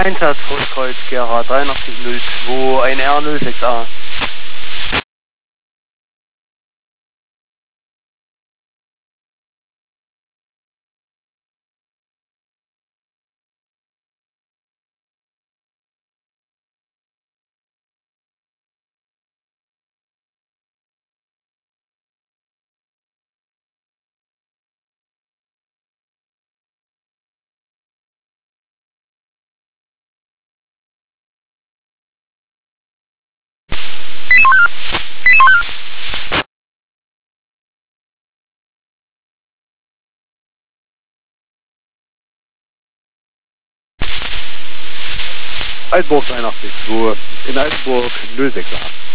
Einsatz Großkreuz GH 8302, ein R06A. Altenburg 83, in Altenburg 06A.